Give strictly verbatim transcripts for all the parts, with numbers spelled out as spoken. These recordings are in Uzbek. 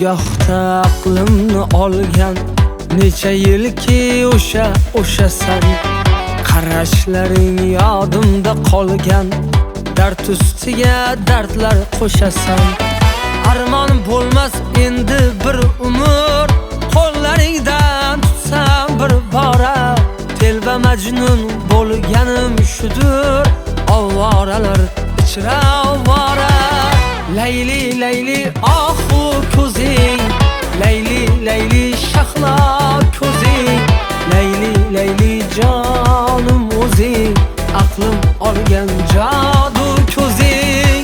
yoqda aqlimni olgan, necha yilki o'sha o'shasan. Qarashlaring yodimda qolgan, dard ustiga dardlar qo'shasan. Armon bo'lmas endi bir umr, qo'llaringdan tutsam bir bora. Telba Majnun bo'lganim shudur, ovoralar ichra ovora. Layli layli ohu ko'zing, layli layli shahlo ko'zing, layli layli jonim o'zing, aqlim olgan jadu ko'zing.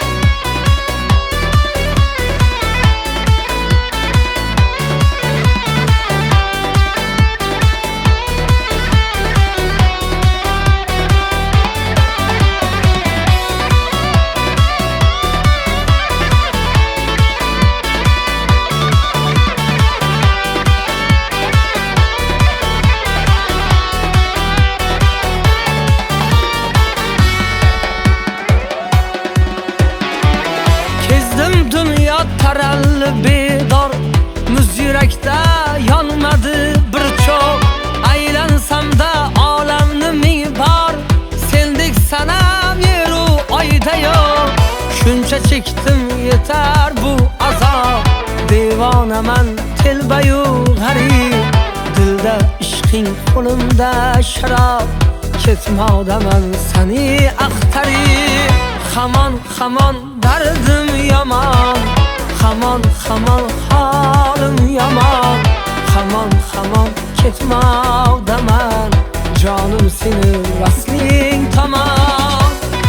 Dünya taralli bedor, muz yurakda yonmadi bir cho'q. Aylansam-da olamni ming bor, sendek sanam yeru oyda yo'q. Shuncha chekdim yetar bu azob, devonaman telbayu g'arib. Dilda ishqing, qo'limda sharob, ketmoqdaman seni axtarib. Hamon hamon dardim yomon, hamon hamon holim yomon. Hamon hamon ketmoqdaman, jonim seni vasling tomon.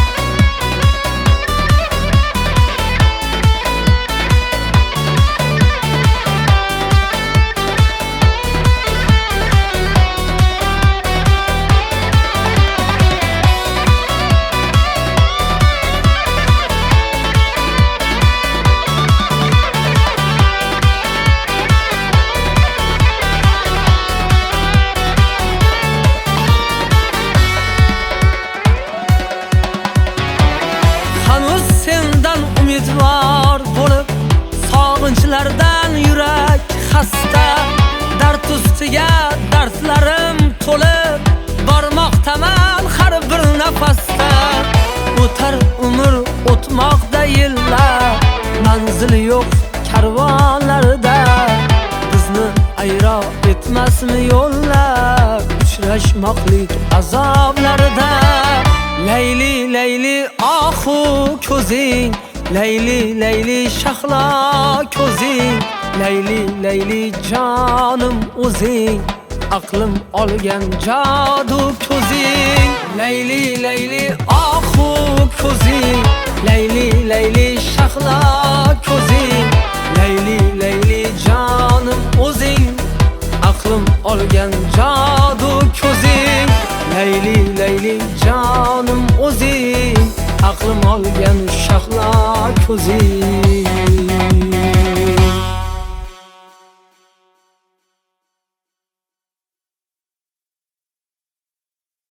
Umidvor bo'lib, sog'inchlardan yurak xasta. Dard ustiga dardlarim to'lib, bormoqdaman har bir nafasda. O'tar umr, o'tmoqda yillar, manzili yo'q karvonlarda. Bizni ayro etmasmi yo'llar, uchrashmoqlik azoblarida. Layli layli ohu ko'zing, layli layli shahlo ko'zing, layli layli jonim o'zing, aqlim olgan jadu ko'zing. Layli layli ohu ko'zing, layli layli shahlo ko'zing, layli layli jonim o'zing, aqlim olgan jadu ko'zing. Layli layli jonim o'zing, aqlim olgan shahlo ko'zing.